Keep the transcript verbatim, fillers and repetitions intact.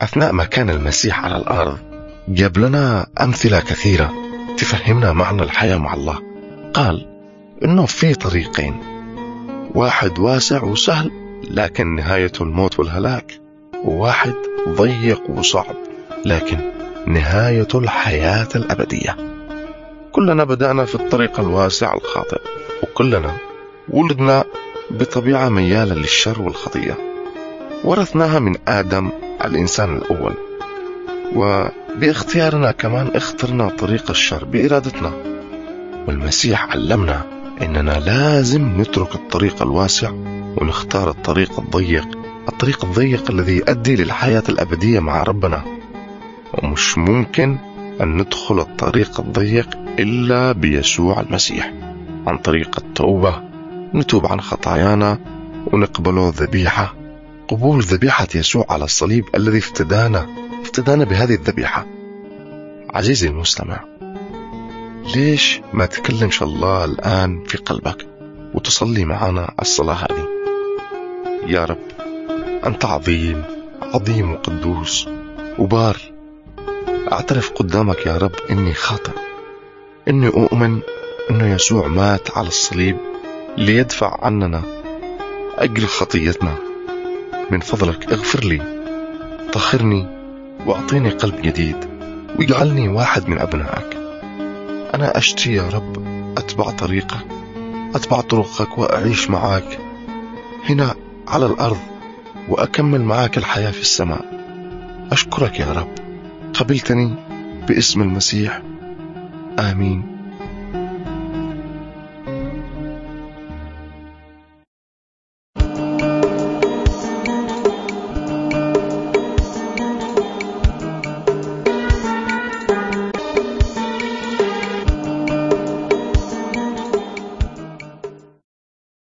أثناء ما كان المسيح على الأرض جاب لنا أمثلة كثيرة تفهمنا معنى الحياة مع الله. قال إنه في طريقين، واحد واسع وسهل لكن نهايته الموت والهلاك، وواحد ضيق وصعب لكن نهايته الحياة الأبدية. كلنا بدأنا في الطريق الواسع الخاطئ، وكلنا ولدنا بطبيعة ميالة للشر والخطية، ورثناها من آدم الإنسان الأول، وباختيارنا كمان اخترنا طريق الشر بإرادتنا. والمسيح علمنا إننا لازم نترك الطريق الواسع ونختار الطريق الضيق، الطريق الضيق الذي يؤدي للحياة الأبدية مع ربنا. ومش ممكن أن ندخل الطريق الضيق إلا بيسوع المسيح، عن طريق التوبة، نتوب عن خطايانا ونقبله ذبيحة، قبول ذبيحة يسوع على الصليب الذي افتدانا افتدانا بهذه الذبيحة. عزيزي المستمع، ليش ما تكلمش الله الآن في قلبك وتصلي معنا الصلاة هذه؟ يا رب، أنت عظيم عظيم وقدوس وبار. أعترف قدامك يا رب إني خاطئ، إني أؤمن إنه يسوع مات على الصليب ليدفع عننا أجر خطيتنا. من فضلك اغفر لي، طهرني وأعطيني قلب جديد، واجعلني واحد من أبنائك. أنا أشتي يا رب أتبع طريقك، أتبع طرقك وأعيش معك هنا على الأرض، وأكمل معك الحياة في السماء. أشكرك يا رب، قبلتني باسم المسيح، آمين.